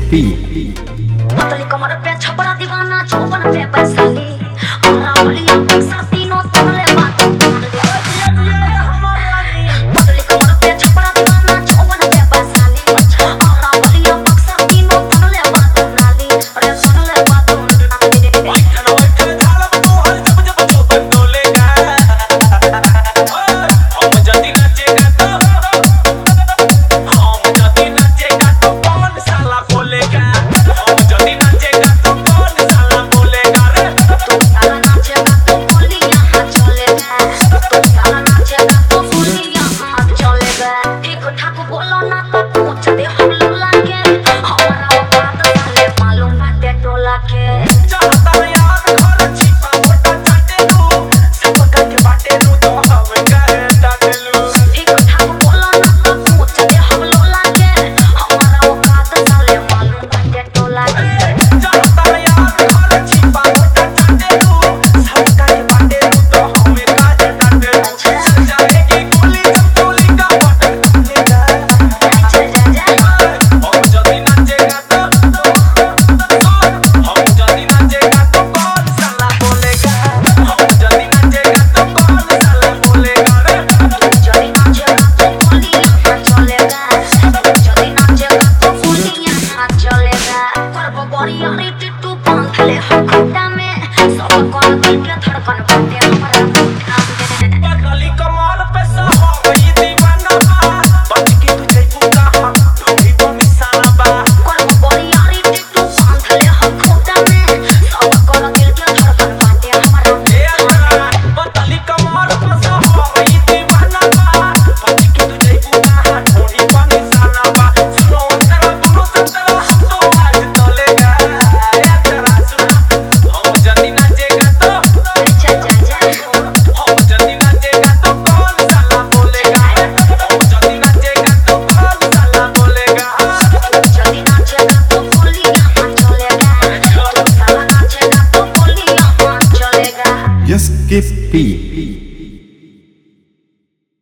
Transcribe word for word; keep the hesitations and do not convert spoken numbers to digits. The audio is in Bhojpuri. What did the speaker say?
पतली कमर पे छपरा दीवाना चौबन पे पैसाली हमरा बलिया बक्सर तीनों तोले बात पतली कमर पे छपरा दीवाना चौबन पे पैसाली हमरा बलिया बक्सर तीनों तोले बात नाली अरे सुन ले बात नाली बैठन बैठन झालम तोहर जब जब चौबन डोलेगा हम जदी नाचेगा तो हम जदी नाचेगा तो कौन साला बोलेगा हम जदी नाचेगा तो कौन साला बोलेगा रे तू साला नाचेगा तो बोली यहाँ चलेगा तू साला नाचेगा तो बोली यहाँ चलेगा एक ठाकुर बोलो ना तो पूछ दे हम लोला के हमारा औकात साले मालूम बाटे टोला के चाहता यार घर छिपा मोटा चाटे लू सब का के बाटे लू तो हम कहे डाटे लू एक ठाकुर बोलो ना तो पूछ दे हम लोला के हमारा औकात साले मालूम बाटे टोला के चाहता यार घर छिपा मोटा चाटे लू सब का के बाटे लू तो हम कहे डाटे लू जाएगी गोली जब गोली का बटन खुलेगा चल जा जा हम जदी नाचेगा तो हम जदी नाचेगा तो कौन साला बोलेगा हम जदी नाचेगा तो कौन साला बोलेगा रे जदी नाचेगा तो बोली यहाँ चलेगा जदी नाचेगा तो बोली यहाँ चलेगा करबो बड़ी यारी टिट्टू बांध ले हम खुट्टा में सब कौन दिल के धड़कन बाटे हमरा